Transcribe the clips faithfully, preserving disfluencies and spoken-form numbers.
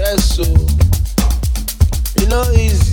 Yes, so you know easy.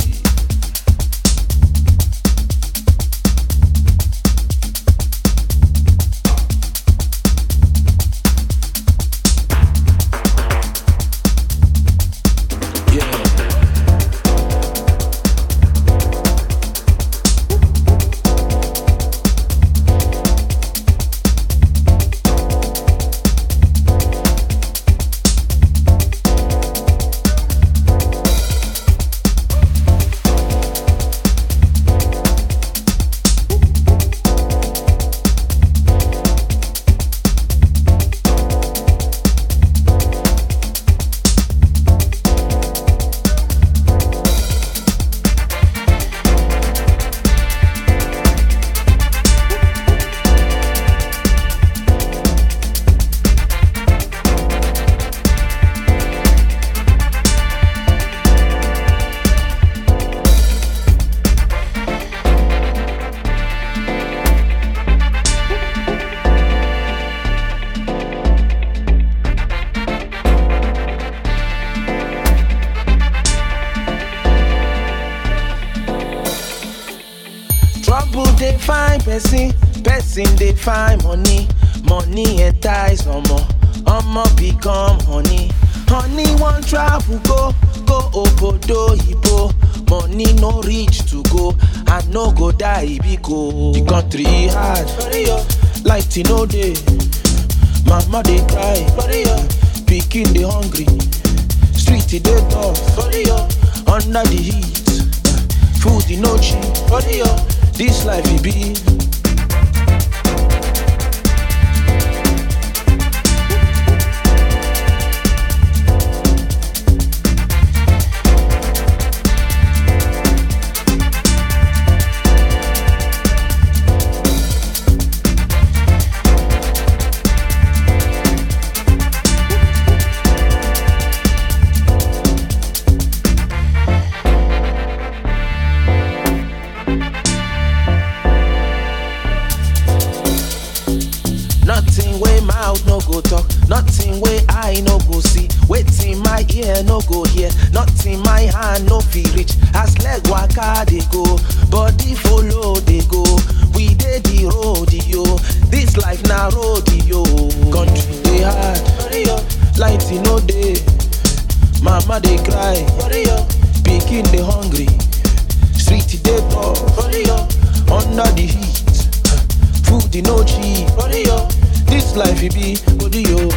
Trouble they find person, person they find money, money entice omo, omo become honey, honey one travel go, go obodo ibo, money no reach to go, and no go die biko. The country hard, light no day, mama they cry, pikin they hungry, street they tough, under the heat, food no cheap. This life it be. Nothing way mouth no go talk, nothing way eye no go see, waiting my ear no go hear, nothing my hand no feel reach. As leg waka they go, body follow they go. We dey the rodeo, this life na rodeo. Country they hard, light no day, mama they cry, pikin they hungry, street they tough, under the heat, food no cheap. This life it be rodeo.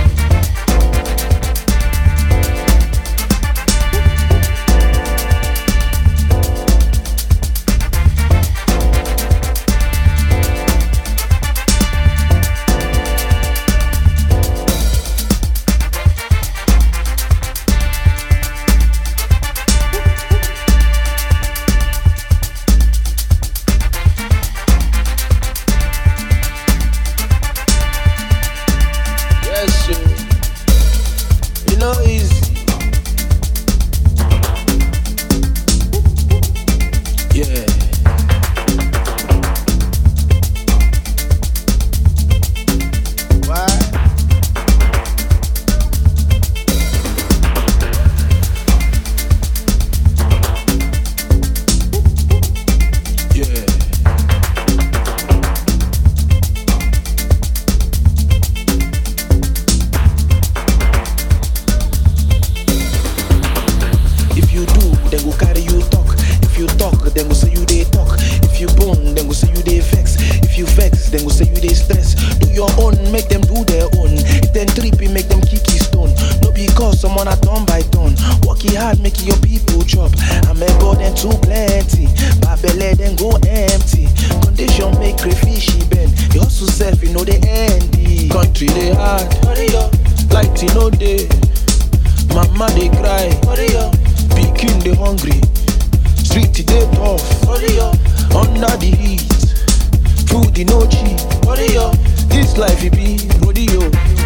You know easy. Yeah. Why? Yeah. If you do, then go carry you talk. If you talk, then go say you they talk. If you bone, then go say you they vex. If you vex, then go say you they stress. Do your own, make them do their own. If them trippy, make them kick his stone. No because someone a turn by turn. Work it hard, make your people chop. I'm a god and too plenty. Babele then go empty. Condition make crayfishy bend. You hustle self, you know they end it. Country they hard, light you know they. Mama they cry, pikin they hungry, street they tough, under the heat, food no cheap. This life it be rodeo.